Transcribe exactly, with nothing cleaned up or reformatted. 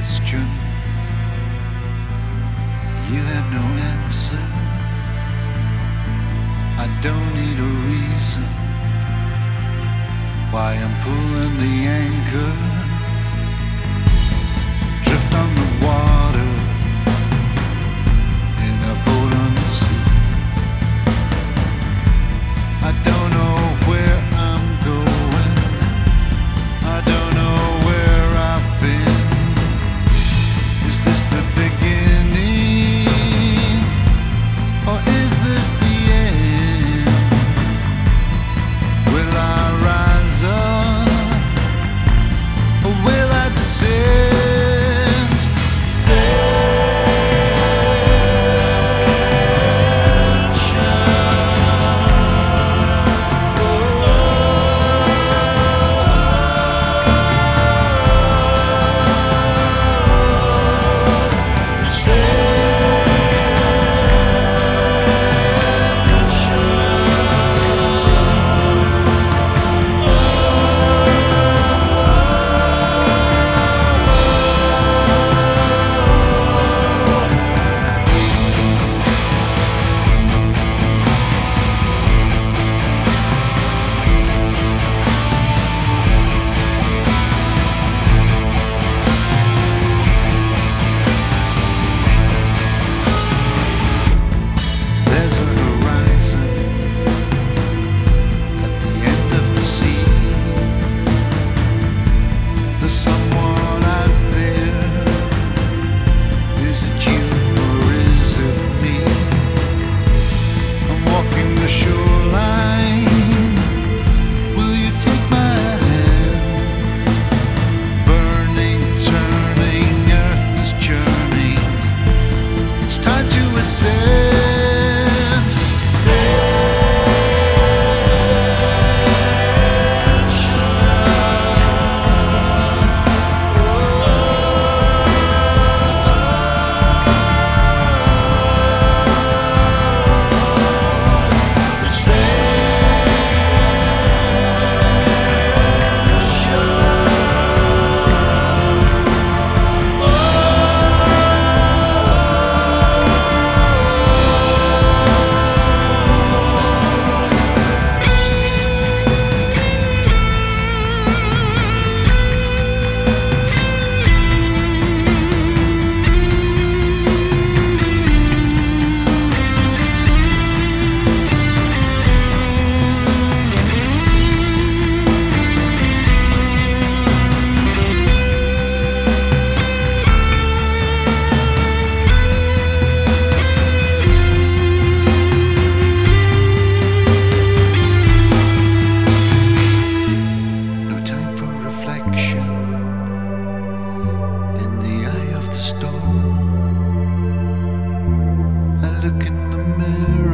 question. You have no answer. I don't need a reason why I'm pulling the anchor. Drift on the water in a boat on the sea. I don't know where I'm going. I don't know where I've been. Is this the beginning, or is this the end? Will I rise up, or will I descend? Someone out there, is it you or is it me? I'm walking the shoreline, will you take my hand? Burning, turning, earth is churning, it's time to ascend. Storm. I look in the mirror.